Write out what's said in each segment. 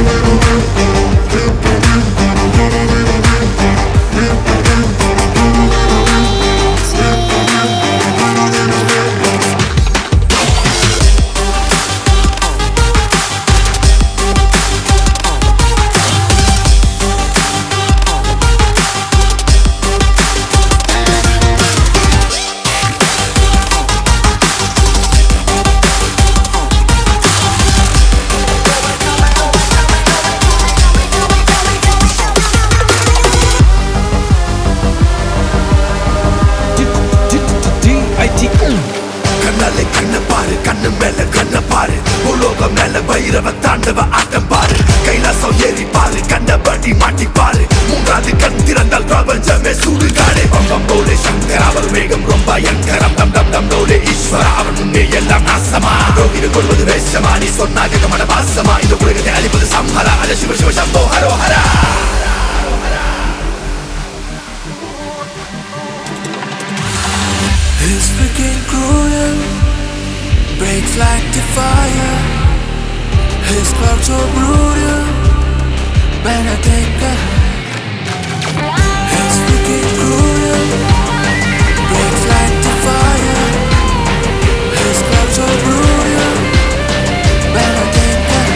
கண்ணாலே கண்ண பாரு, கண்ணு மேல கண்ண பாரு, உலோகம் மேல வைரவ தாண்டவ ஆட்டம் பாரு, கைலாசம் ஏறி பாரு, கண்டபடி மாட்டி பாரு, மூன்றாவது கண் திறந்தால் பிரபஞ்சமே சூடுகாடு. பம்பம் போலே சங்கர் அவர் வேகம் ரொம்ப பயங்கரம், டம் டம் டம் டோலே ஈஸ்வரா அவன் முன்னே எல்லாம் நாசமா, ரோகிடு கொள்வது வேஷமா, நீ சொன்னாக கமட வாசமா, இந்த உலகத்தை அழிப்பது சம்ஹரா, அத சிவ சிவ சம்போ ஹரோஹரா. His freaking cruel breaks like the fire. His clouds so brutal, better take a hide. His freaking cruel breaks like the fire. His clouds so brutal, better take a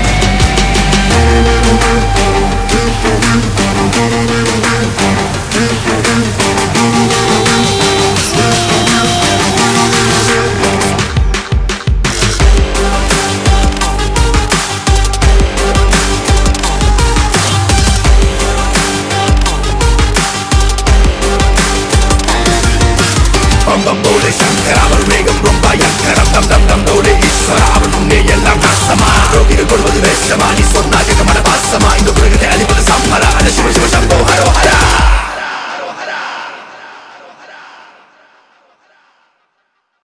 பம்பம் போலே சங்கர் அவர் வேகம் ரொம்ப பயங்கரம், டம் டம் டம் டோலே ஈஸ்வரா அவன் முன்னே எல்லாம் நாசமா, ரோகிடு கொள்வது வேஷமா, நீ சொன்னாக கமட வாசமா, இந்த உலகத்தை அழிப்பது சம்ஹரா, அத சிவ சிவ சம்போ ஹரோஹரா.